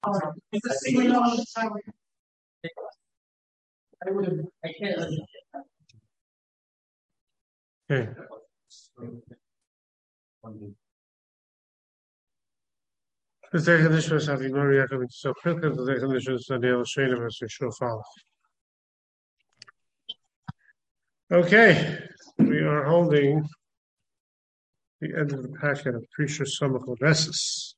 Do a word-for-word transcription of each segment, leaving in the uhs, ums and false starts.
Okay. Okay, we are holding the end of the packet of Precious Summical Vesis.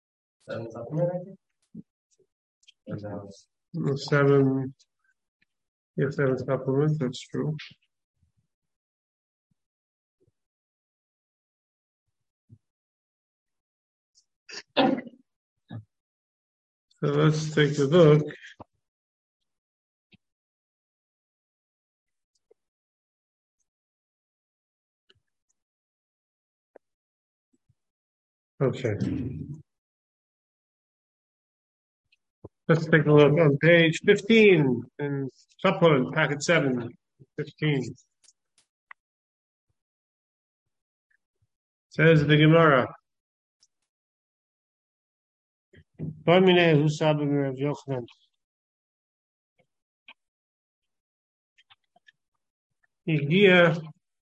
Seven, yes, seven supplement, that's true. So let's take a look. Okay. Let's take a look on page fifteen in supplement, packet seven, fifteen. Says the Gemara. Barmine Husabim Rav Yochanan. Igia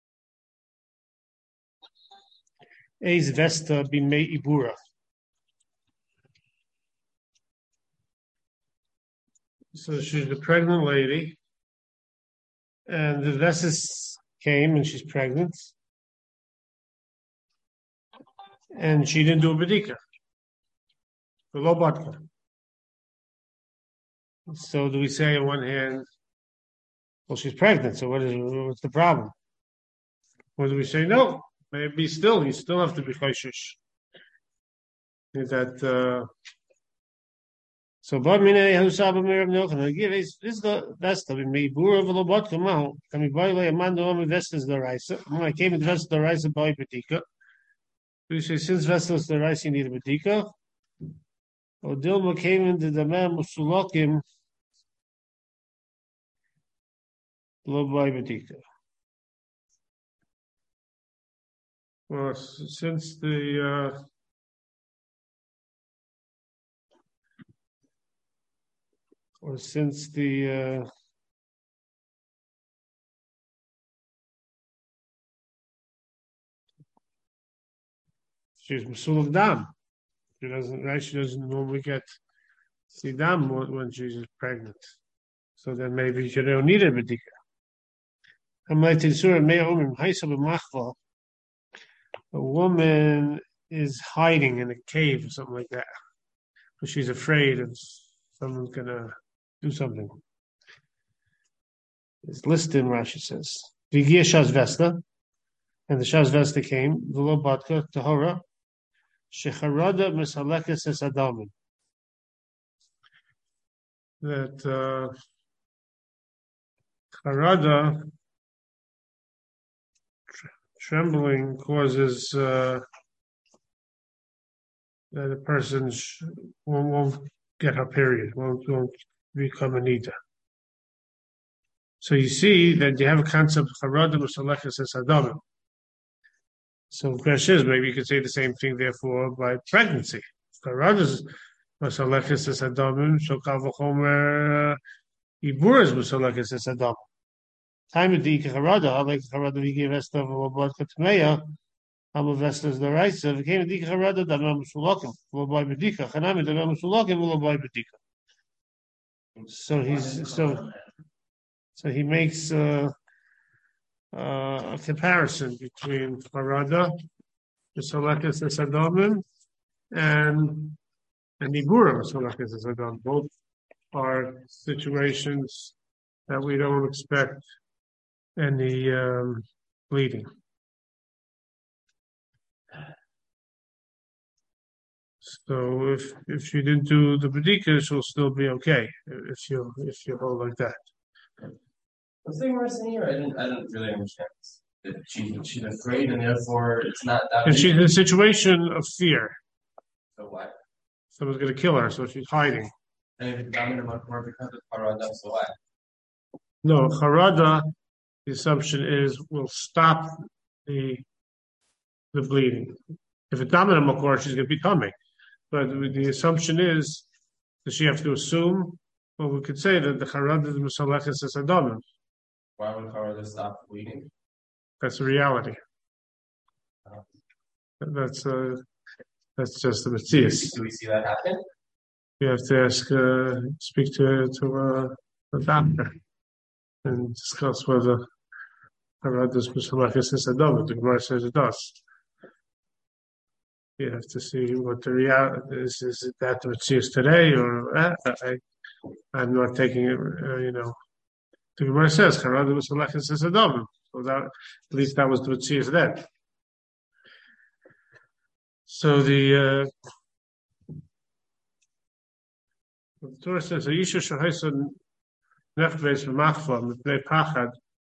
Eis Vesta Bimei Ibura. So she's a pregnant lady, and the Vesis came and she's pregnant, and she didn't do a Bedika, the low batka. So do we say on one hand, well, she's pregnant, so what is what's the problem? Or do we say no? Maybe still, you still have to be chayshish. That uh, so, but mine husabim Rav Yochanan. Give is this the best of me. Bura v'lo batka mahu. Can we buy like a man do am vestas the rice? When I came to vestas the rice buy bedika. We say since vestas the rice you need a bedika. Or Dilma came into the man musulakim. Lo buy bedika. Well, since the uh, or since the uh, she's Musul Dam. She doesn't, right? She doesn't normally get see Dam when she's pregnant. So then maybe she don't need a bedika. I'm like a woman is hiding in a cave or something like that. But she's afraid of someone's gonna do something. It's listed in Rashi says. Vigia Shas Vesta, and the Shas Vesta came, V'lo Batka, Tahora, Shecharada Mesalekes Es Adamin. That uh, Harada, trembling causes uh, that a person sh- won't, won't get her period, won't, won't become a nida. So you see that you have a concept of harada musalekes es adamim. So the question is, maybe you could say the same thing, therefore, by pregnancy. Harada musalekes es adamim, so kal v'chomer ibur is musalekes es adamim. Time of the harada, like harada we give estav of blood katmeya. Am vestas the rice. If it came to harada, that am musulakim. Will buy bedika. Chanami that am musulakim will buy bedika. So he's so. So he makes uh, uh, a comparison between harada, the salakis esadamim, and and ibura salakis esadam. Both are situations that we don't expect any um, bleeding. So if if you didn't do the bedika, she'll still be okay if you if you hold like that. The thing we're saying here, I didn't, I didn't really understand. That she, she's afraid, and therefore it's not that. And she's in a situation of fear. So what? Someone's going to kill her, so she's hiding. And if it's dominant more because of harada, so what? No, harada. The assumption is will stop the the bleeding. If it's dominant makor, she's going to be coming. But the assumption is Does she have to assume? Well, we could say that the Harad is Musalachis is Adamim. Why would Harada stop bleeding? That's a reality. Uh, That's uh, that's just the Matthias. Do we see that happen? You have to ask, uh, speak to to uh, a doctor and discuss whether Harad is Musalachis is Adamim. The Gemara says it does. You have to see what the reality is. Is it that what she is today, or uh, I, I'm not taking it. Uh, you know, the Gemara says Harada was selected as a dom, so that at least that was what she is then. So the uh, the Torah says a Yisha Shahayson Nefbeis V'Machva Mipnei Pachad.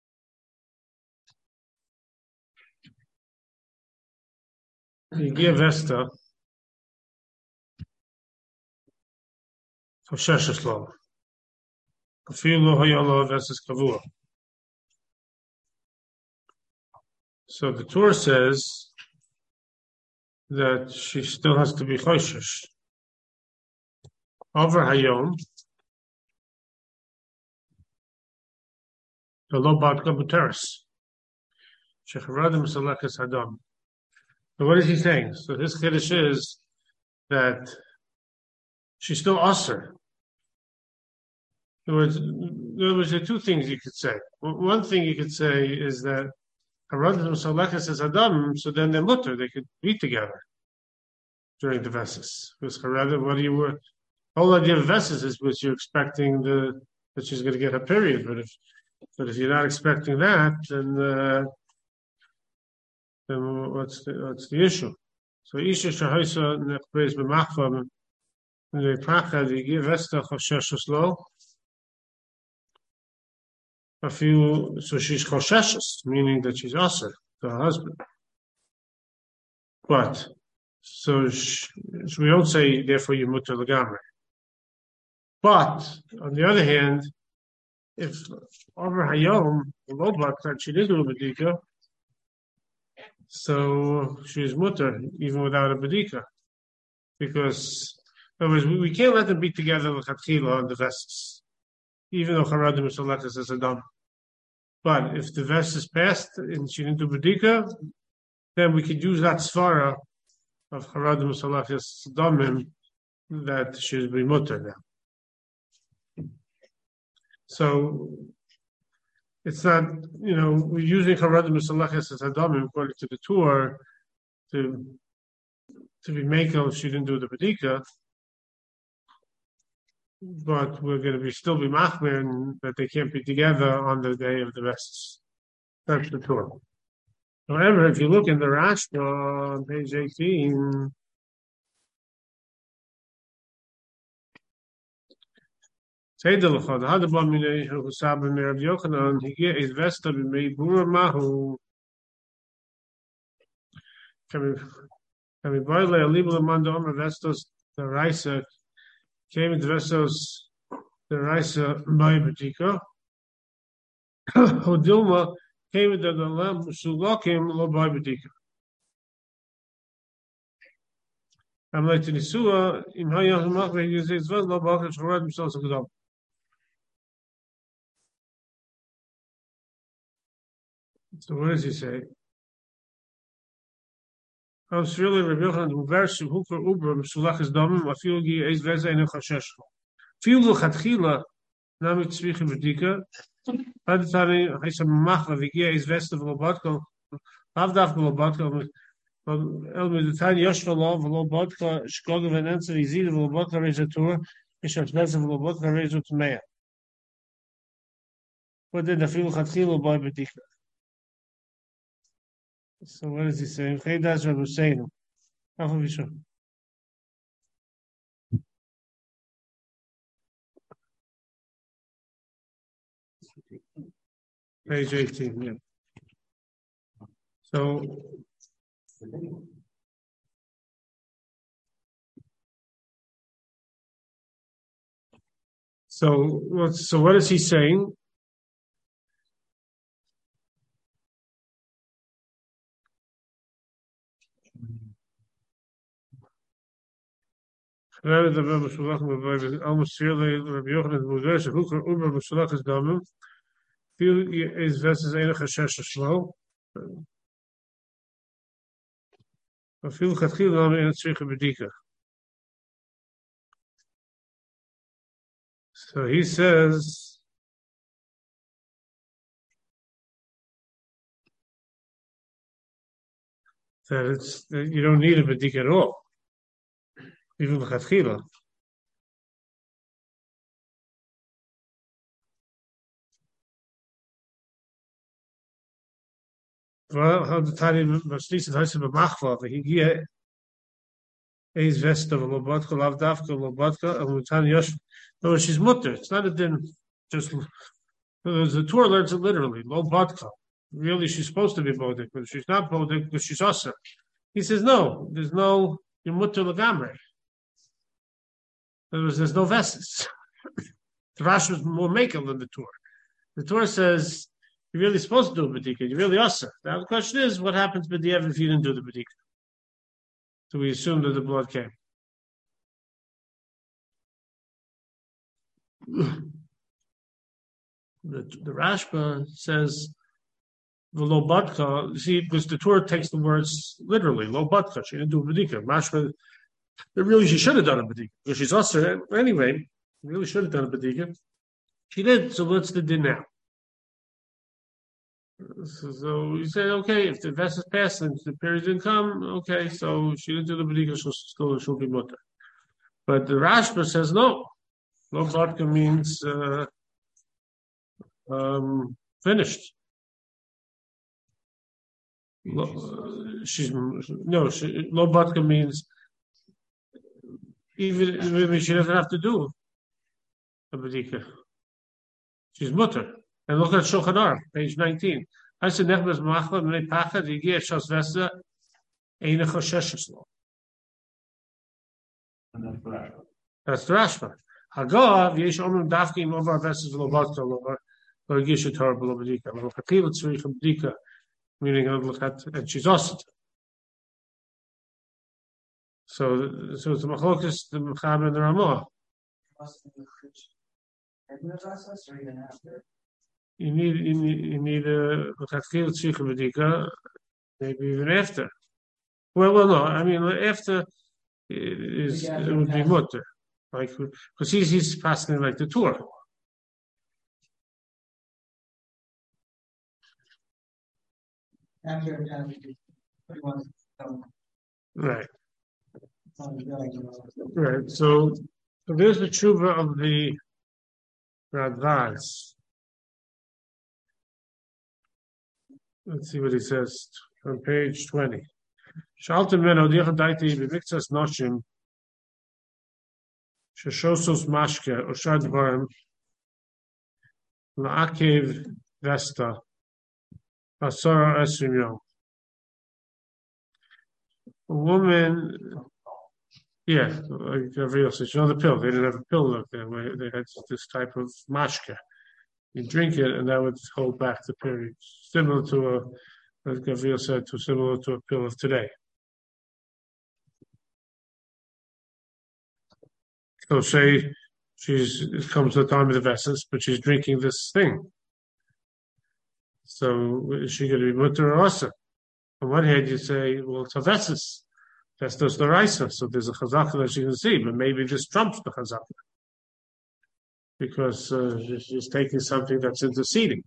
You give Esther for Shesheslo. Afil lo hayalo versus Kavua. So the Torah says that she still has to be Choshesh. Over Hayom, the Lo Badka B'Teres. Shecharadim Selekas Hadam. So what is he saying? So his Kiddush is that she's still Aser. In other words, in other words, there are two things you could say. One thing you could say is that Haradim Salekas is Adam, so then they're mutter, they could be together during the Veses. Because Haradim, what do you were? The whole idea of Veses is because you're expecting the that she's going to get her period, but if but if you're not expecting that, then uh, then what's the what's the issue? So Isha Shahaisa Nechbeis B'Machvam the Pachad you give Esther Choshesh Lo. A few, so she's Choshesh, meaning that she's Aser to her husband. But so, she, so we don't say therefore you mutter legamre. But on the other hand, if over Hayom the Lobak that she did do a bedika, so she's mutter even without a bedika, because in other words, we, we can't let them be together l'chatchila on the vests, even though Haradim Salekas is a dam. But if the vest is passed and she didn't do bedika, then we could use that svara of Haradim Salekas damim that she should be mutter now. So it's not, you know, we're using Haradim Salekas as Hadamim according to the Torah to to be makel if she didn't do the bedika. But we're going to be still be machmir and that they can't be together on the day of the vests. That's the Torah. However, if you look in the Rashba on page eighteen, say the lechad hadabam minei husab b'merav Yochanan higia is vesta b'mei bura mahu kami kami boile alibu lemanda omer vestos the raisa. Came in the vessels the Raisa by Bedika. Hodilma came in the Lam Sulakim lo by Bedika. I'm like to Nisua in Hayah Makre, he says, well, no Bakar Shorad himself a good. So what does he say? I was really Rebbeinu and Uversu who for Uber Sulach is Domim, a few is Veza in a Chashesh. Few Lachatchila, Namit Svich Bedika, Haditani, Hisa Machla, Vigia is Vest of Lobotko, Havdaf Lobotko, El Meditani Yoshva Lov, Lobotka, Shkogov and Answer, Izid of Lobotka Rezatur, Ishas Vez of Lobotka Rezut Mea. What did the Few Lachatchila by Bedika? So what is he saying? Chaydas Rabbi Hussein. How can we show? Page eighteen, yeah. So so what so what is he saying? Almost fairly Rabbi Yochanan Mudesh, Hooker Uber Musulach is Damim. Feel is versus Ena Chashesh Shlo. I feel Katchil Lam in Tzricha Bedika. So he says that it's that you don't need a Bedika at all, even the Katchila. Well, how the Tani Maslis heißt über Machwa, he hier is vest of Lobotka, Lavdavka, Lobotka, and Tani Yosh. No, she's mutter. It's not a din. Just the Torah learns it literally. Lobotka. Really, she's supposed to be bodik, but she's not bodik because she's also. He says no. There's no you're mutter lagamre. There was there's no vesses. The Rashi was more makel than the Torah. The Torah says you're really supposed to do a bedika. You're really usher. Now the question is, what happens with the if you didn't do the bedika? So we assume that the blood came. The, the Rashba says the lobatka. See, because the Torah takes the words literally. Lobatka. She didn't do a bedika. Rashba. Really, she should have done a bedika because she's usher anyway. Really should have done a bedika. She did. So what's the din now? So, so you say, okay, if the vessel passed and the period didn't come, okay, so she didn't do the bedika, she'll still she'll be mutter. But the Rashba says no. Lo badka means uh, um, finished. Lo, uh, she's no. She, lo badka means even maybe she doesn't have to do a bedika. She's mutter. And look at Shulchan Aruch, page nineteen. I said, "Nechbes machla mei pachad yigia shas vesa eina choshesh lo." That's the Rashba. Hagav yesh omrim dafkim over vesas lo vodka lo lo yigishu Torah below bedika lo chakil tzrich bedika, meaning and she's osset. So, so it's the machlokas, the mechaber, and the Ramah. You need you need you need a lechatchil tzricha bedika, maybe even after. Well, well, no. I mean, after is it would be mutter, like because he's he's passing like the Torah. Right. Right. So, so there's the tshuva of the Radvaz. Let's see what he says on page twenty. Shaltem men odiach daiti b'miktzas noshim sheshosos mashke oshad dvarim la'akev vesta asara esrim yom. A woman, yeah, like Gabriel says, you know the pill. They didn't have a pill up there. They had this type of mashke. You drink it, and that would hold back the period, similar to a, as Gabriel said, to similar to a pill of today. So say she's it comes to the time of the vessels, but she's drinking this thing. So is she going to be mutter or asa? On one hand, you say, well, it's a vessels. Vestos the raisa, so there's a chazaka that she can see, but maybe this trumps the chazaka. Because uh, she's taking something that's interceding.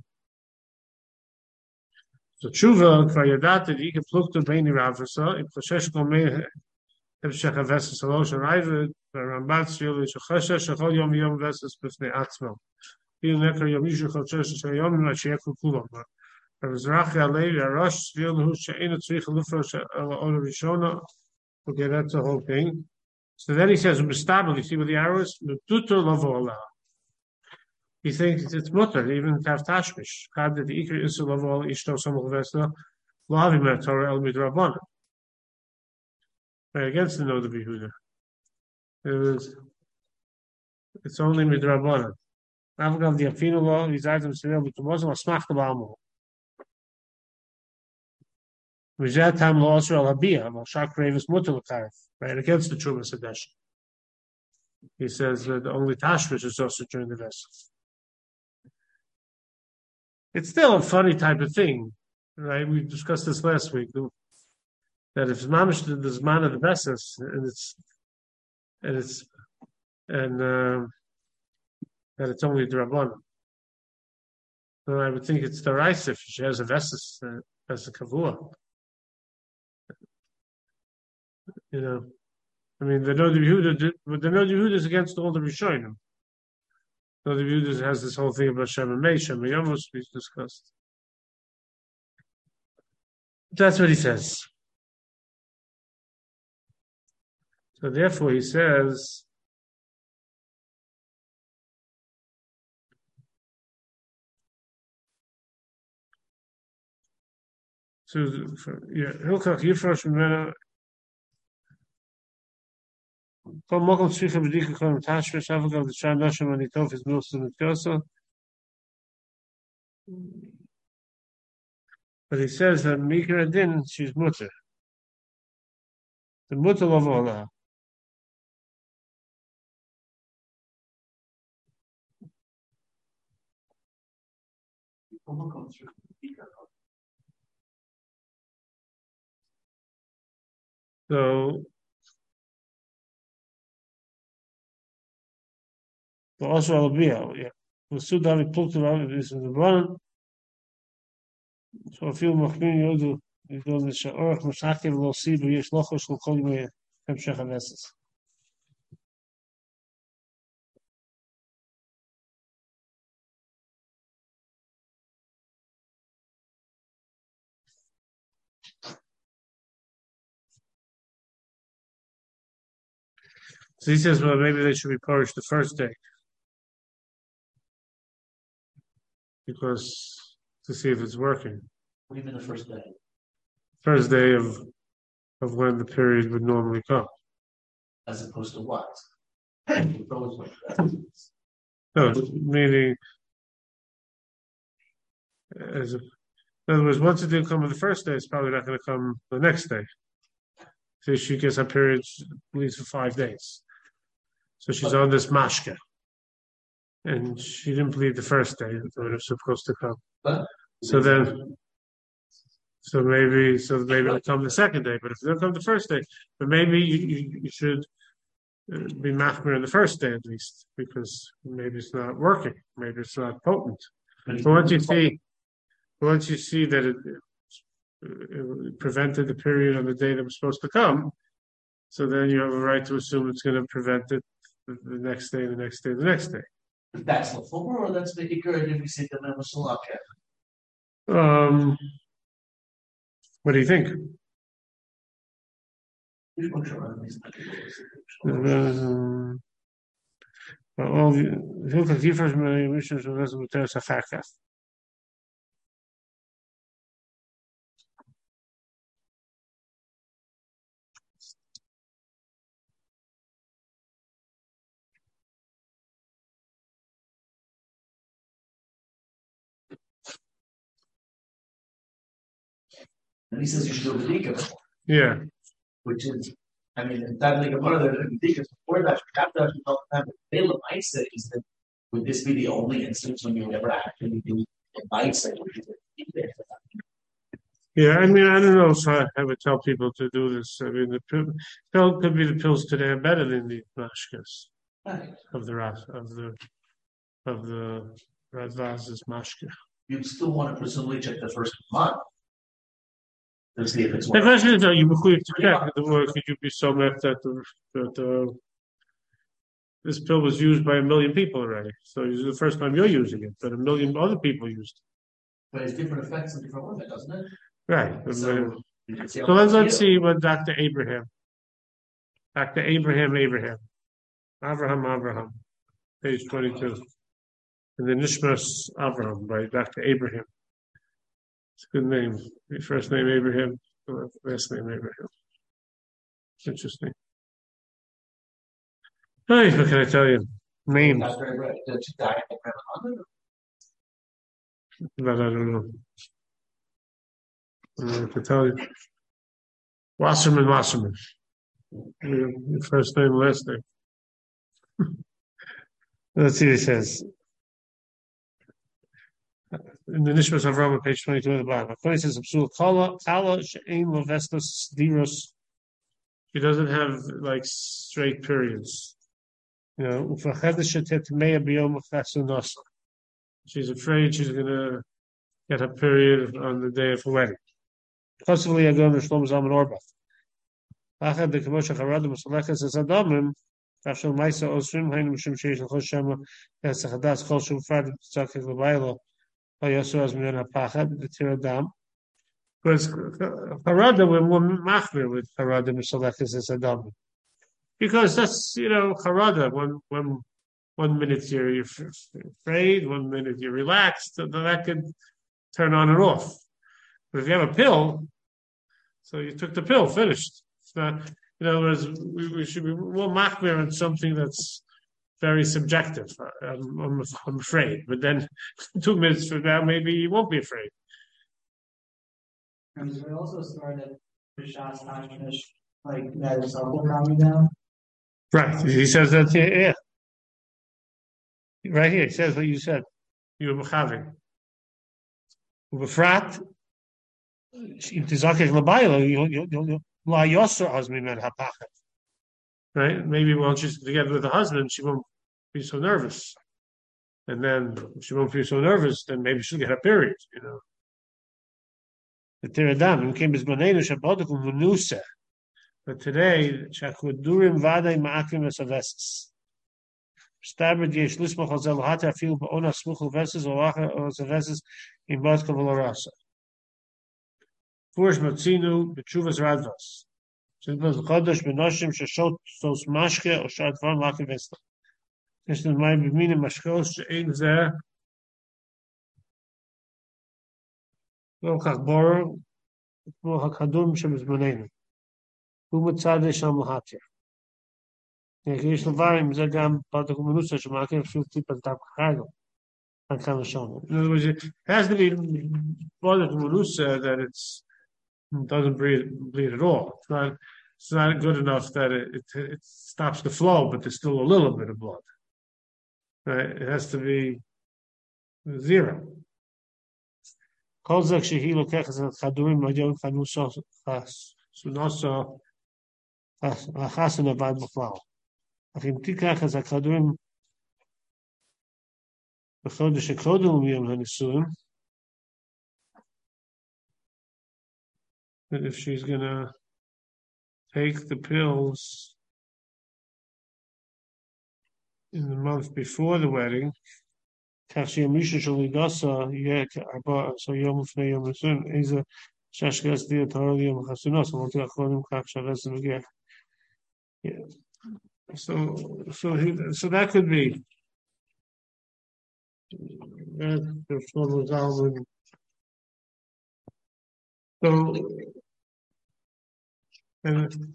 So tshuva kvayadata di geplukte beini ravasa im chashesh kol mei hevshech havesas alosh arrived Ramban tzvil shachashesh shachol yom yom vesas b'fnei atzmo. Bil nekar yom yishu chashesh shayom mashiach kulam. Ravzrachi alevi arash tzvil hu she'ena tzrich lufrosh al rishona. Okay, that's the whole thing. So then he says, "Mistabel." You see with the arrows, "Tutur lavola." He thinks it's mutter, even to have tashmish. God that the ikar is lavola ishto samach vesna lavim Torah el midrabanan. Right against the note of Yehuda. It was. It's only midrabanan. Avgav the afinu law. These items to be to wasn't a smach the balmo. Right against the Truma Sedesh. he says that only Tashmish is also during the vessel. It's still a funny type of thing, right? We discussed this last week. That if Mamish the Zman of the Vessels, and it's and it's and uh, that it's only the Rabbanon. So I would think it's the rice if she has a Vesses uh, as a Kavua. You know, I mean, the Nod Yehuda, but the Nod Yehuda is against all the Rishonim. The Nod Yehuda has this whole thing about Shem and Mei, Shem and Yamos we discussed. That's what he says. So therefore, he says. So yeah, Hilchach Yifrosh Mimena. Kol Mokom Tzricha B'dika Kol Tashmish Avagav the Sham Nashim Anitov is Milson and Kyosa. But he says that Mikra Din she's mutter. The mutter of Allah. So the also Alabia, yeah. The Sudan plucked around this in the run. So a few Machmin Yodu, you go to the Sha'orach Mashakim will see the Yesh Lochos will call me Hemshech Haneses. So he says, well, maybe they should be purged the first day. Because to see if it's working. What do you mean the first day? First day of of when the period would normally come. As opposed to what? No, meaning as if, in other words, once it didn't come on the first day, it's probably not going to come the next day. So she gets her period at least for five days. So she's on this mashka. And she didn't bleed the first day that it was supposed to come. Huh? So then, so maybe, so maybe it'll come the second day. But if it doesn't come the first day, but maybe you, you, you should be machmir on the first day at least, because maybe it's not working, maybe it's not potent. But once you see, once you see that it, it prevented the period on the day that it was supposed to come, so then you have a right to assume it's going to prevent it the, the next day, the next day, the next day. That's the former, or that's the ikar if we say the name of Salah. Um, what do you think? Um, all the different missions of this there's a fact. And he says you should do the Dika. Yeah. Which is, I mean, that like a mother that Dika before that, after that, you don't have a bill of Isa. Is that would this be the only instance when you would ever actually do a Isa? Yeah, I mean, I don't know if I, I would tell people to do this. I mean, the pill could be the pills today are better than the mashkas Right. of the ras of the of the Radvaz's mashka. You'd still want to presumably check the first month to see if it's The working. question is, are you quick to check the work? Could you be so mad that the that uh, this pill was used by a million people already? So this is the first time you're using it, but a million other people used it. But it's different effects in different women, doesn't it? Right. So, So let's let's see what Doctor Abraham, Doctor Abraham Abraham, Abraham Abraham, page twenty-two, in the Nishmas Abraham by Doctor Abraham. It's a good name. First name Abraham, last name Abraham. Interesting. Hey, what can I tell you? Names, but I don't know. I don't know what to tell you. Wasserman, Wasserman. Your first name, last name. Let's see what it says. In the Nishmas of Rama, page twenty-two at the bottom. According to Psul Kala, Kala She'ein Lovestos Diros. She doesn't have like straight periods. You know, Ufachedes Shetetmea Biyom Chasunasa. She's afraid she's gonna get her period on the day of her wedding. Possibly Agam Shlomo Zalman Auerbach. Achad the Kamosha Haradim Seleches as Adamim. Kashal Maisa Osrim Hainu Mishum Sheish L'Chol Shema Yasachadas Chol Shum Fad Tzakik L'Baylo Hayasu Az Min HaPachad V'Tiradam. Because Haradim we're more machmir with Haradim Seleches as Adamim. Because that's, you know, Harada, one, one, one minute you're, you're afraid, one minute you're relaxed, then that could turn on and off. But if you have a pill, so you took the pill, finished. It's not, in other words, we, we should be more machmir in something that's very subjective. I'm, I'm, I'm afraid. But then two minutes from now, maybe you won't be afraid. And we also started Rishas Tashmish, like that is all coming down. Right. He says that here, yeah. Right here, he says what you said. You were Mechavim. Ubefrat, if Tizakech Labayla, you'll La Yosser Azmi Men Hapachet. Right? Maybe once she's together with the husband, she won't be so nervous. And then if she won't be so nervous, then maybe she'll get a period, you know. The Tiradam, came as Manenu Shabodakum Munusa. But today, Chakudurim Vadai Ma'akim Esavesis. Stabred Yesh Lismach Hazel Hata Fil Baona Smuchel Veses Olacha Osavesis in Batka Valorasa. Furish Matzinu Betchuvas Radvas. Sinbaz Chodosh Benoshim Shashot Sos Mashke or Shadvan Lakim Vesta. This is my Bimina Mashkos Shein Zer. Lo Chachbor Lo Hakadur Mishem Zmanenu. ומצד שם להטיה. יש לברים, זה גם בדקומנוסה שמעקב שוב טיפה דם חרגו. עד כמה שונה. In other words, it has to be badakumenusa that it's, it doesn't bleed, bleed at all. It's not, it's not good enough that it, it, it stops the flow, but there's still a little bit of blood. Right? It has to be zero. כל זה כשהיא לוקחת את הכדורים מהיום חנוסה סונוסה החסן עבד בכלל. אך אם תיקח את הכדורים בחודש הקודם מיום הנישואים, that if she's going to take the pills in the month before the wedding, כך שימישהו של לידוסה יהיה כארבע עשרה יום לפני יום הנישואים, איזה ששגס די התורה ליום החסונוס, אמרתי אחרונים כך שווה זה מגיע. Yeah. So, so he, so that could be. That the Shlomo Zalman. So, and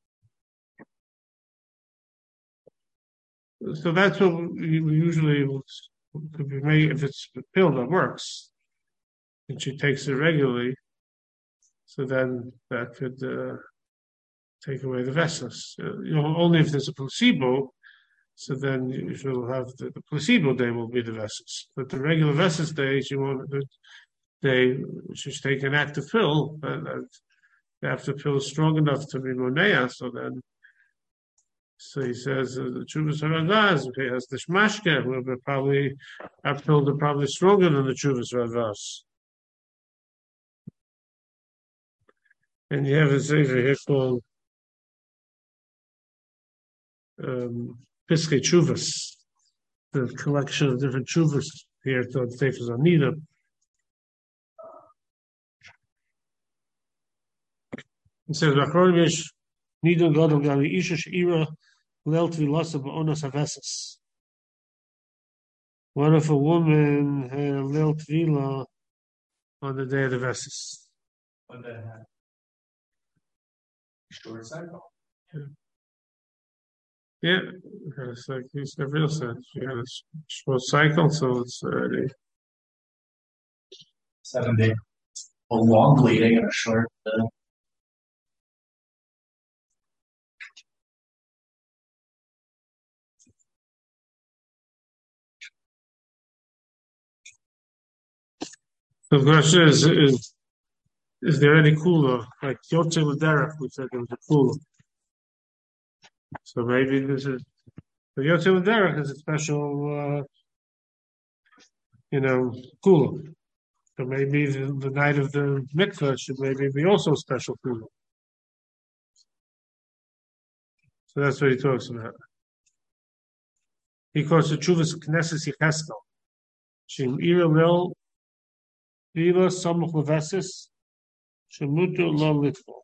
so that's what we usually could be made if it's a pill that works, and she takes it regularly. So then that could. Uh, take away the vessels. Uh, you know, only if there's a placebo, so then you will have the, the placebo day will be the vessels. But the regular vessels days, you want the day she's taking an active pill, and, and the active pill is strong enough to be monea. So then, so he says uh, the chuvas haravas. Okay, has the shmashke, who are probably active pills are probably stronger than the chuvas haravas. And you have a sefer here called. Um, Piskei Chuvas, the collection of different chuvas here to the Sefer Zanida. It says, "V'achronim yesh nidun gadol gali isha she'ira leil tvilasa ba'onas haveses." What if a woman had leil tvila on the day of the veses? On the short cycle. Yeah. Yeah, it's like he's the real sense. You have a short cycle, so it's already seven day. A long bleeding and a short. Uh, The question is, is, is there any cooler? Like Yotze L'derech, we said there was a cooler. So maybe this is, the Yotze L'derech is a special, uh, you know, cooler. So maybe the, the night of the mikveh should maybe be also a special cooler. So that's what he talks about. He calls the Chuvas Knesses Yecheskel. Shem ira lil viva samuch levesis shemutu lo litvo.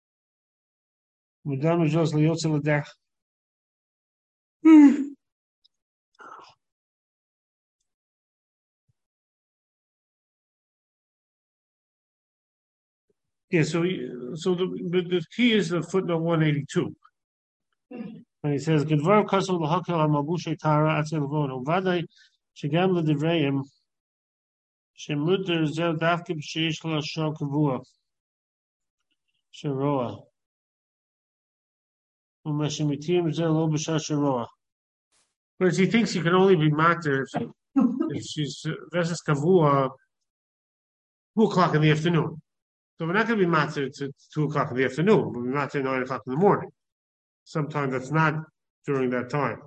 Mudam jos liyotze l'derech. Yeah, so so the but the key is the footnote one eighty-two. And he says, "Gedvar kasol l'hakel ha'mabushay tara atzel vono vaday shegam l'divreim shemuter zel davke b'sheish l'ashor kavua sheroa u'meshemitim zel lo b'shar sheroa." Whereas he thinks he can only be matter if, if she's versus kavua two o'clock in the afternoon. So we're not going to be matzah to two o'clock in the afternoon. We'll be matzah at nine o'clock in the morning. Sometimes that's not during that time.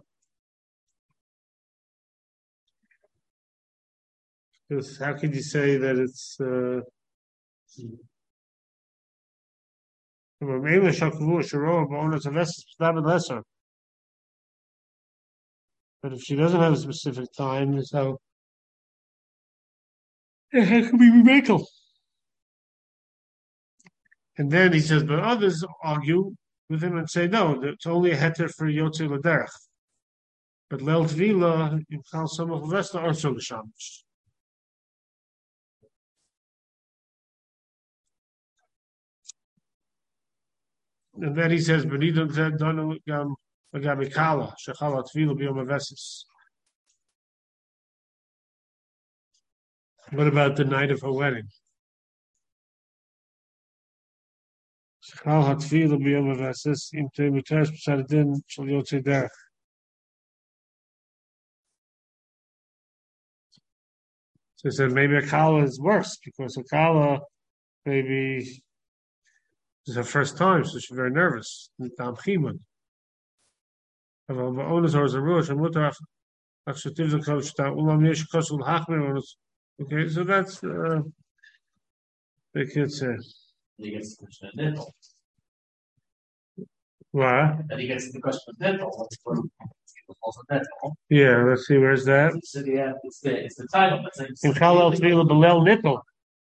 Because how could you say that it's uh, but if she doesn't have a specific time, so it could be miracle. And then he says, but others argue with him and say, no, it's only a heter for Yotze L'derech. But Leil Tvila, you call some of the rest are also the Shamish. And then he says, Benidon Zed Donu Gam Agabikala, Shechala Tvila Biyom Avesis. What about the night of her wedding? So he said maybe a kala is worse because a kala maybe is her first time, so she's very nervous. Okay, so that's uh, they could say. He gets the question of nipple. What? And he gets the question of nipple. Yeah, let's see, where's that? So yeah, it's the it's the title. In Chalal Tvila Belel Nipple.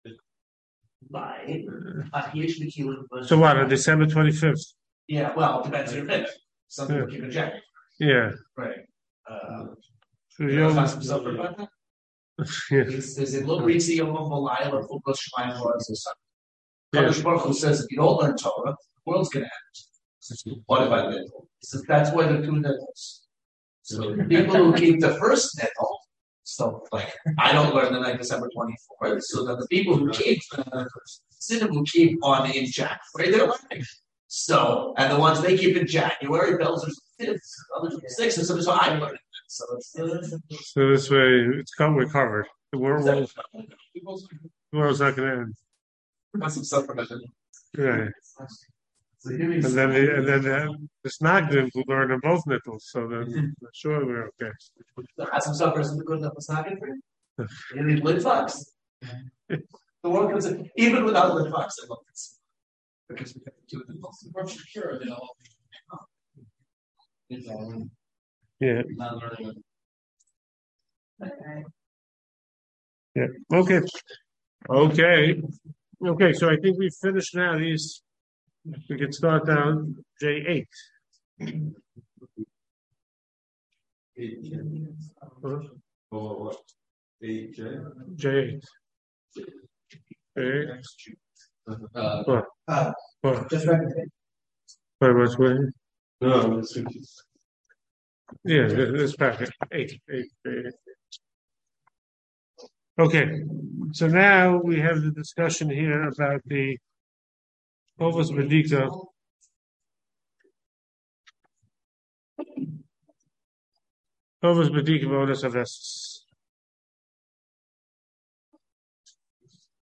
So what, on December twenty-fifth? Yeah, well, it depends on your pitch. Some people keep it jacket. Yeah. Right. Uh, so you know, some stuff about that? Yeah. Is it look Ritzi Yom Malay or Fukos Shemaim or something? Kadosh Baruch Hu says if you don't learn Torah, the world's going to end. What about nittel? So that's why the two nittles. So the people who keep the first nittel, so like I don't learn the night December twenty-fourth. So that the people who keep uh, Siddim who keep on in January, they're learning. So and the ones they keep in January, bells are fifth, others are sixth, and so, so I'm learning. So it's uh, so this way it's come we're covered. The world the world's not going to end. That's some supplementation. Yeah. And then the, and then the, the Snagdim will learn on both nipples, so then sure we're okay. The Hasam Supper isn't good enough for Snagdim for you? You need lid fox. The world comes in, even without lid fox, I love this. Because we have to do it in the most important cure, they all yeah. Not learning it. Yeah. Okay. Okay. Okay, so I think we've finished now these. We can start down J eight. Or eight J? J eight. Okay. Uh, What? Uh, What? just right. What was what? No, it's Yeah, this, this packet. Eight, eight, eight. Okay, so now we have the discussion here about the Ovos Bedika. Ovos Bedika Vodas Avestis.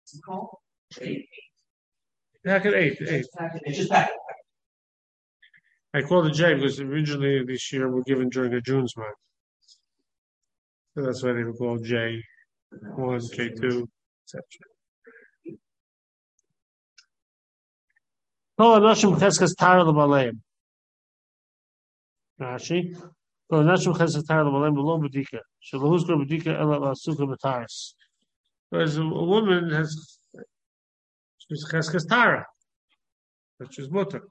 What's it called? Eight. Packet eight, eight. It's just back. I called it J because originally this year were given during the June's month. So that's why they were called J one, J two, et cetera. Kol Anashim Cheskes Tara L'Baleim. Rashi. Kol Anashim Cheskes Tara L'Baleim L'Lo B'Dika. Shalahuz Gro B'Dika Ela L'Asuka B'Taris. Whereas a woman has she's Cheskes Tara, which is mutter.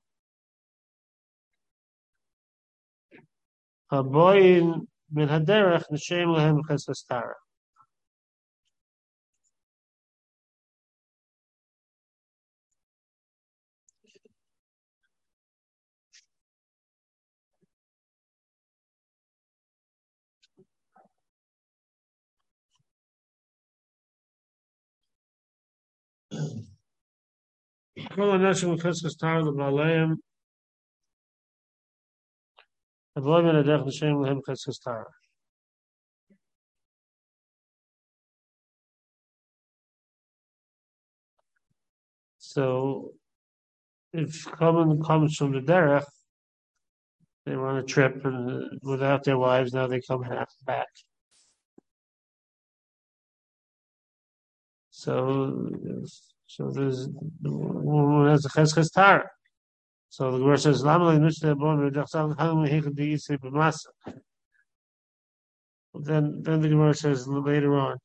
Haboyin min haderech n'shem lehem cheskes tara. Kol anashim cheskes tara l'baleim. Haboyin min haderech n'shem lehem cheskes tara. So, if someone comes from the derech, they were on a trip and without their wives, now they come half back. So, so there's the woman has a cheskes tara. So the Gemara says, "Lamalei nishte bon v'dachsav halim hechad di'isei b'masa." Then, then the Gemara says later on,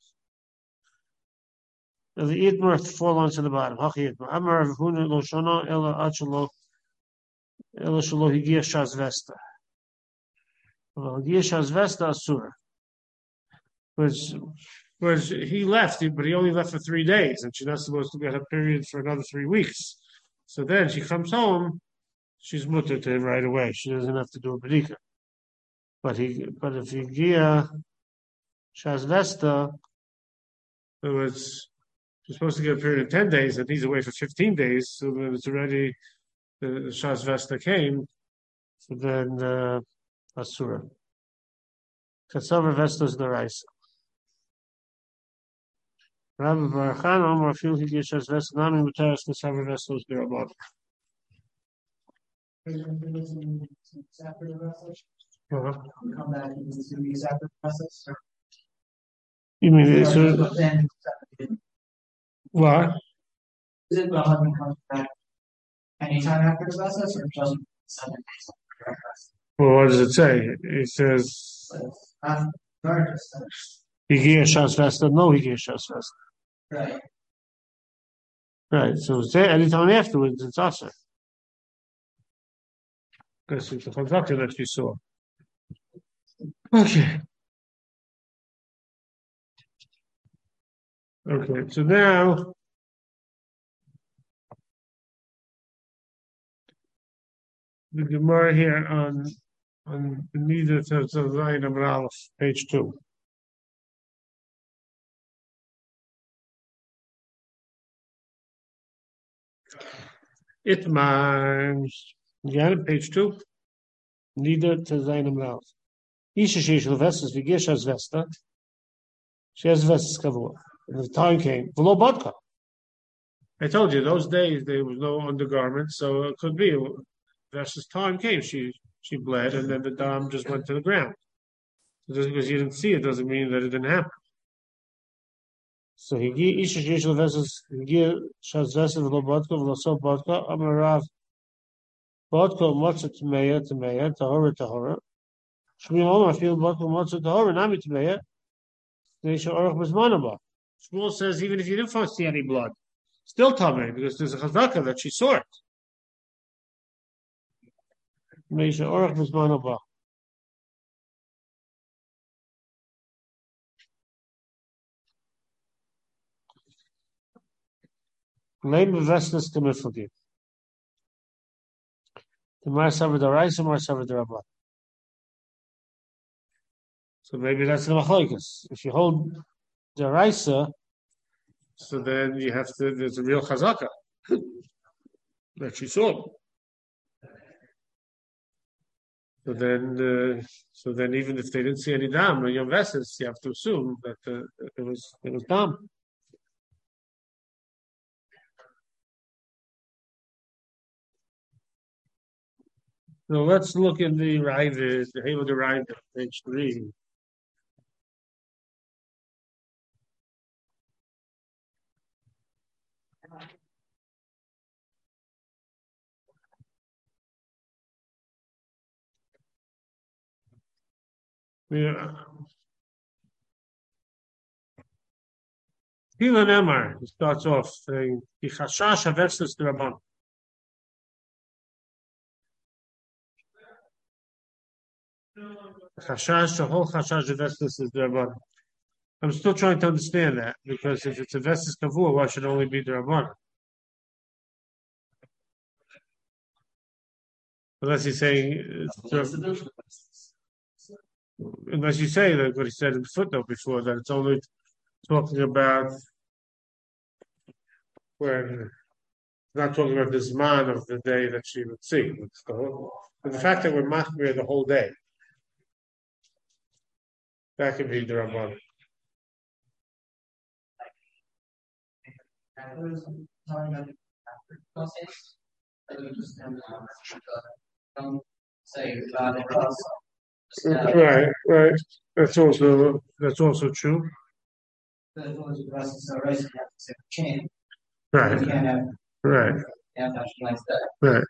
the Itmar fall onto the bottom. Hachi Itmar. Amar Rav Huna lo shana ela ad shelo ela shelo higia shas vesta. Well, higia shas vesta asura. Which, which he left, but he only left for three days, and she's not supposed to get her period for another three weeks. So then she comes home, she's mutter to him right away. She doesn't have to do a bedika. But he, but if higia shas vesta, it was. She's supposed to get a period of ten days, and he's away for fifteen days, so then it's already, the, the Shas Vesta came, so then, uh, Asura. Katsavar Vesta is the Raisa. Rabbi Barachan, Omar Fil, he gives Shas Vesta, Nami Mutaris, Katsavar Vesta is the Rabban. Come back into two weeks after the process. You mean, it's, uh, what? Is it the husband comes back anytime after the process, or just seven days after the process? Well, what does it say? It says, Um, Higia Shas Vesta, no Higia Shas Vesta. right. Right, so it's there anytime afterwards, it's Asa. Because it's the Chazaka that you saw. Okay. Okay, so now the Gemara here on on neither to Zayin Amar Aleph, page two. Itmar, yeah, page two. Neither to Zayin Amar Aleph. Isha sheish levestas v'gish as vesta. She has vestas kavua. And the time came. V'lo badka. I told you those days there was no undergarment, so it could be. Vestas time came. She she bled, and then the dam just went to the ground. So just because you didn't see it doesn't mean that it didn't happen. So he gi isha sheish levestas gi shas vestas v'lo badka v'lo so badka amarav badka matzah tmeya tmeya tahora tahora. Shmuel Omar feel badka matzah tahora nami tmeya. Shmuel says even if you didn't see any blood, still tamei because there's a chazaka that she saw it. Meisha orach b'zman haba. Leim b'vesnas t'miflagi. The mar savar d'oraisa, mar savar d'rabba. So maybe that's the machlokes. If you hold the Raisa, so then you have to. There's a real chazaka that she saw. So then, uh, so then, even if they didn't see any dam or young vessels, you have to assume that uh, it was it was dam. So let's look in the Rive, the Halo the Rive, page three. Yeah. Hila Nemar, he starts off saying, "Ki chashash havetzes d'Rabban." Chashash, the whole chashash havetzes is d'Rabban. I'm still trying to understand that because if it's a vestes kavua, why should it only be d'Rabban? Unless he's saying, uh, unless you say that what he said in the footnote before, that it's only talking about when not talking about the Zman of the day that she would see. The whole, and the fact that we're machmir the whole day, that could be the Rabban. Right, right. That's also that's also true. Right, right, right.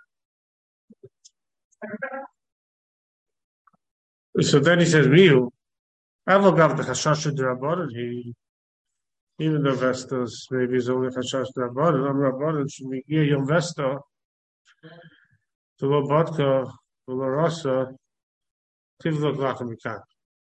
So then he says, "Miu, I will have the chashash d'Rabbanan. He, even though Vestas maybe is only chashash d'Rabbanan, I'm Rabbanan should be here yom Vesta to lo vodka to lo rasa tivlok lachem mikan."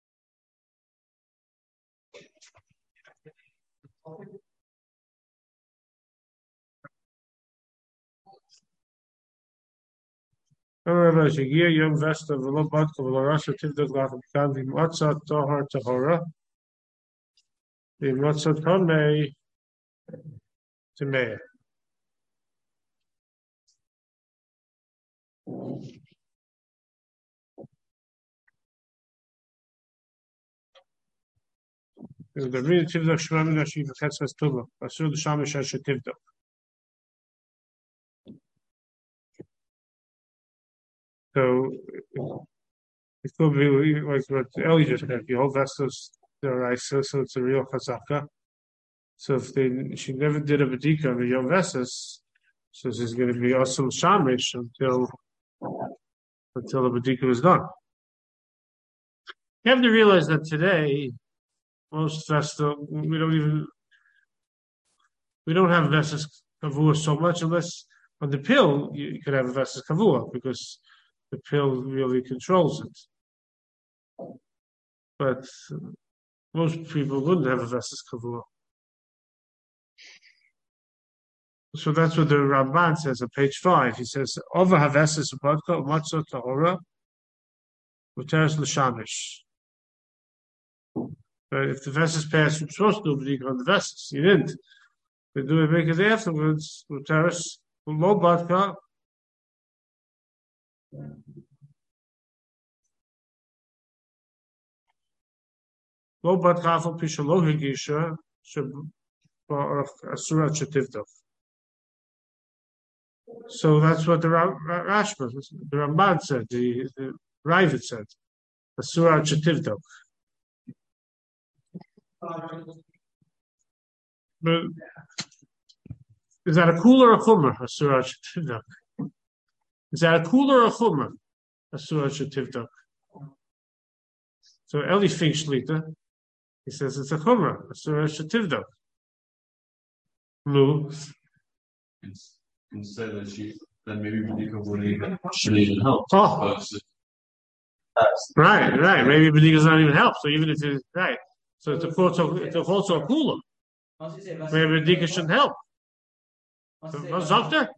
However, Shigir Yom Vesta Velo Badka Velo Rasha Tivdok Lachem Mikan V'Matzah Tohar Tahora V'Matzah Tomei Tamei. The real Tivdok Shemam Nashi V'Chetzas Tuba Asur L'Shamish Asher Tivdok. So it could be like what Eli just said. The whole Vestas the Raisa, so it's a real Chazaka. So if they she never did a Badika on the Yom Vestas, so this is going to be also Shamish until until the Badika was done. You have to realize that today, most Vesta, we don't even, we don't have Vestas Kavua so much unless on the pill you could have a Vestas Kavua because the pill really controls it. But most people wouldn't have a Vestas Kavua. So that's what the Ramban says on page five. He says, "Over Havesas Vodka, Matzah Tahora, Uteres L'Shamish." But if the Vesas passed, you're supposed to do it on the Vesas. You didn't. They do it because afterwards, Uteres, Lo Vodka, Lo Vodka, Afal Pisha Lo Higisha, Asura Chetivdov. So that's what the Rashba, the Ramban said, the, the Ravid said. Asura Chetivdov. But is that a cooler or a chumrah? Asura Chetivdov. Is that a cooler or a chumrah? Asura Chetivdov. So Eli thinks Shlita. He says it's a chumrah. Asura Chetivdov. No. Instead that she then maybe Badika wouldn't even shouldn't even help. Oh. Right, right. Maybe Badika's not even help. So even if it's right. So it's also it's also a cooler. Maybe Badika shouldn't help. What's up there?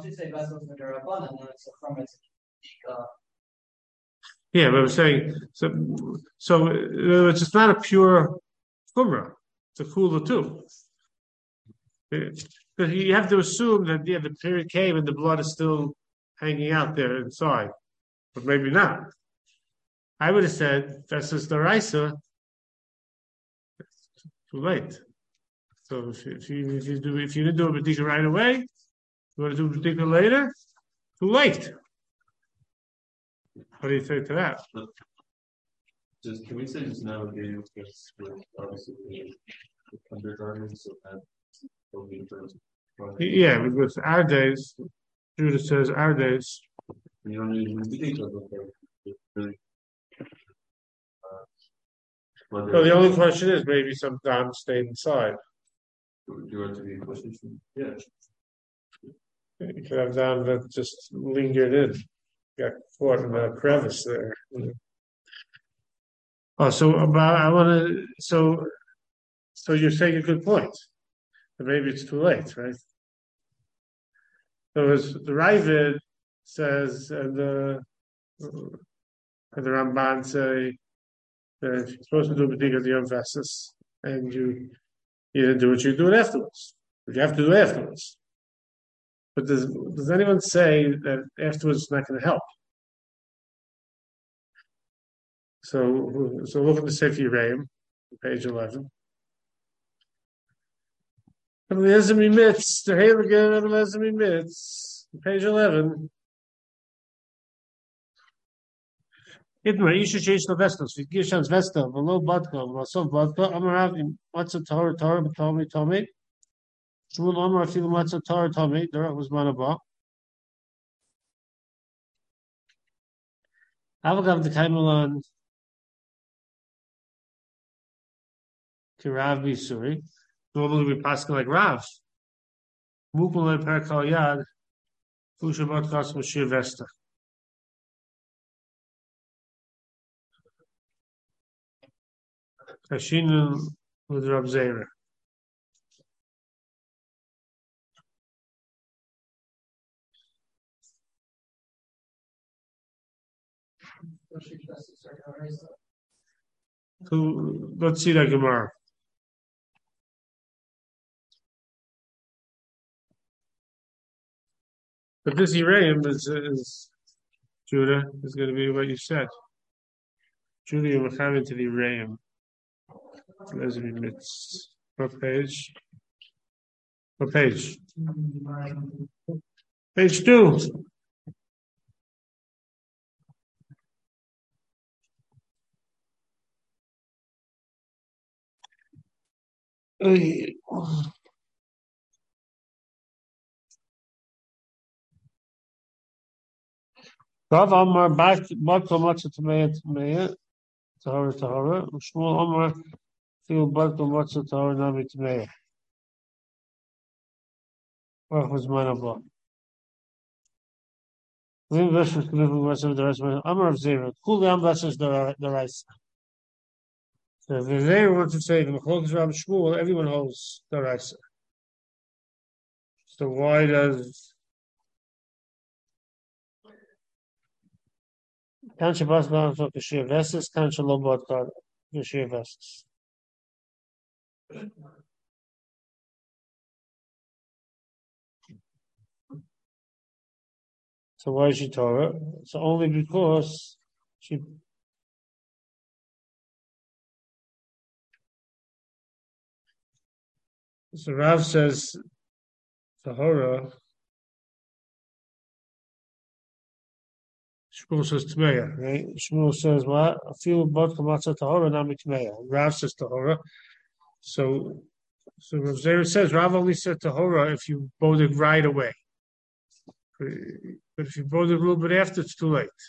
Yeah, but I'm saying so so it's just not a pure chumrah. It's a cooler too. Because you have to assume that yeah, the period came and the blood is still hanging out there inside, but maybe not. I would have said that's just the Raisa. Too late. So if, if you if you do if you didn't do a Badika right away, you want to do a Badika later. Too late. What do you think to that? Just can we say just navigating with with obviously the undergarments so that will be for Yeah, because our days, Judah says our days. you don't even think of it really. Uh, Well, the only question is maybe some dam stayed inside. Do you want to be questions? Yeah. You could have dam that just lingered in, got caught in a crevice there. Oh, so about I want to. So, so you're saying a good point. But maybe it's too late, right? So as the Ravid says, and the and the Ramban say that you're supposed to do B'digas Yom Vesis, and you you didn't do it, you do it afterwards. But you have to do it afterwards. But does does anyone say that afterwards is not going to help? So so look at the Sefer Yereim, page eleven. Elezemi Mitz, the Heilige Elezemi Mitz, page eleven. Itmar, Isha Sheish Levestos, Gishan's Vesta, below Badka, Vasov Badka, Amarav, what's a Torah, Torah, Tomi, Tomi. Shmuel Amar, Filim, what's a Torah, Tomi, there was Manaba. Avagav the Kaimalan, Kirav Bisuri. Normally we pass like Rav. Mukul Perkal Yad, Fushabat Kas Mashir Vesta. Kashin with Rab Zera. So let's see that Gemara. But this Yereim is, is Judah is going to be what you said. Judah, you will come into the Yereim. What page? What page? Page two. Rav Amar Bat Matzah Tameya Tameya Tahara Tahara. Shmuel Amar Fil Bat Matzah Tahara Nami Tameya. What was Manabah? Lim Veshus Living West of the rest of Amar of Zera. Cool down Veshus the rice. So if the Zera wants to say the Mechlokes Rav Shmuel, everyone holds the rice. So why does Kancha Basman for Kashir Vestas, Kancha Lobot Kashir Vestas? So why is she Torah? So only because she so Rav says Tahora. Shmuel says Tmeya, right? Shmuel says what? I feel about Kamatza Tahora, Nami Tmeya. Rav says Tahora. So so Rav Zera says Rav only said Tahora if you bowed it right away. But if you bowed it a little bit after, it's too late.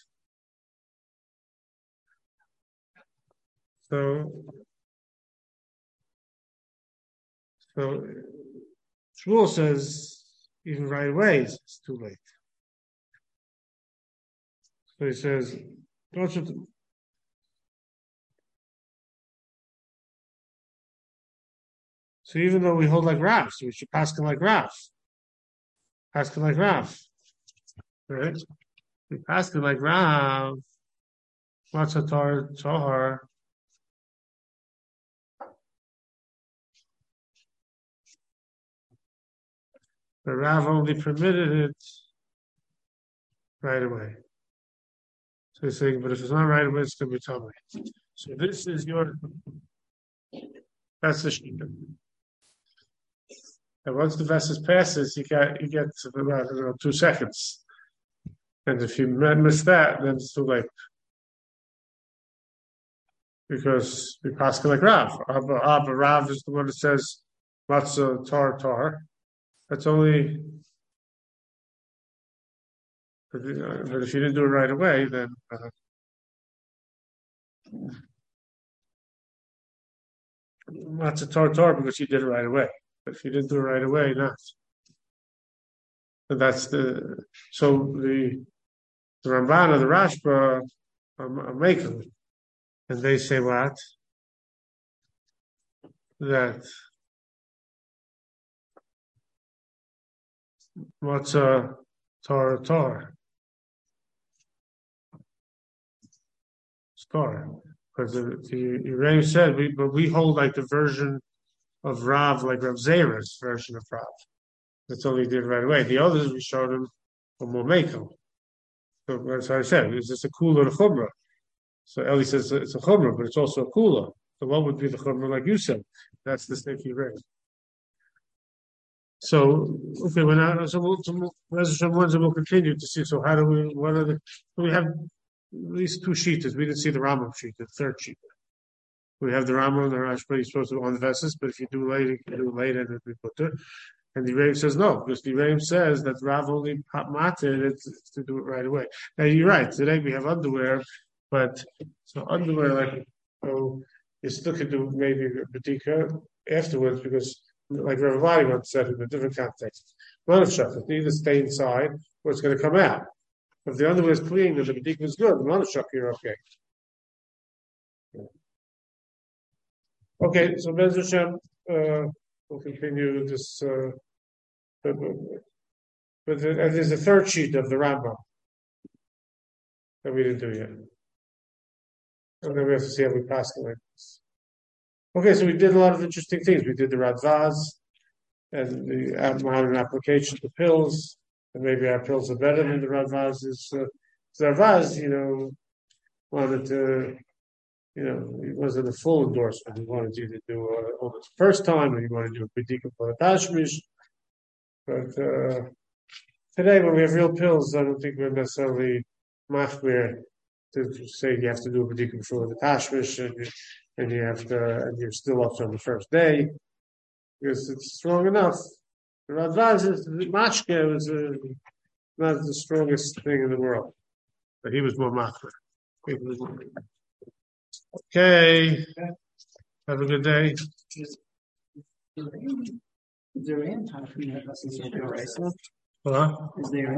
So so Shmuel says even right away it's too late. So he says, don't you so even though we hold like Rav, so we should pass like Rav. Pass like Rav. Right? We pass like Rav. What's a tar tahar? The Rav only permitted it right away. So he's saying, but if it's not right away, it's going to be tummy. So this is your, that's the shita. And once the vessel passes, you get, you get about, I don't know, two seconds. And if you miss that, then it's too late. Because we pass like Rav. Abba, Abba Rav is the one that says matzah tar tar. That's only. But if you didn't do it right away, then uh, matzah tar tar because you did it right away. But if you didn't do it right away, not. And that's the so the the Ramban or the Rashba are, are making it. And they say what? That what's a tar tar? Star. Because the, the Rebbe said we but we hold like the version of Rav, like Rav Zera's version of Rav. That's all he did right away. The others we showed him a more makel. So that's what I said. It's just a cooler to chumrah. So Eli says it's a chumrah, but it's also a cooler. So what would be the chumrah like you said? That's the stick he raised. So okay, we're not. So we'll, so we'll, we'll continue to see. So how do we? What are the? We have at least two sheets. We didn't see the Rambam sheet, the third sheet. We have the Rambam and the Rashba. You're supposed to on the verses, but if you do later, you can do it later, and we put it. And the Rebbe says no, because the Rebbe says that Rav only matter it's, it's to do it right away. Now you're right. Today we have underwear, but so underwear like so you still could do maybe a bedika afterwards because like Rav Vadi once said in a different context. One of shach, it's either stay inside or it's going to come out. If the underwear is clean and the bedika is good, one of shach you're okay. Okay, so Bez Hashem, uh, we'll continue this. Uh, but, but the, and there's a third sheet of the Rambam that we didn't do yet. And then we have to see how we pass it like this. Okay, so we did a lot of interesting things. We did the Radvaz and the modern application to pills, and maybe our pills are better than the Radvaz. Is uh, Radvaz, you know, wanted to. You know, it wasn't a full endorsement. He wanted you to do uh, all this first time, and he wanted to do a bedika for the tashmish. But uh, today, when we have real pills, I don't think we're necessarily machmir to say you have to do a bedika for the tashmish, and you, and you have to, and you're still up on the first day because it's strong enough. The Radvaz is the mashke was uh, not the strongest thing in the world, but he was more machmir. Okay. Have a good day. Is there any time for me to listen to the race? Huh? Is there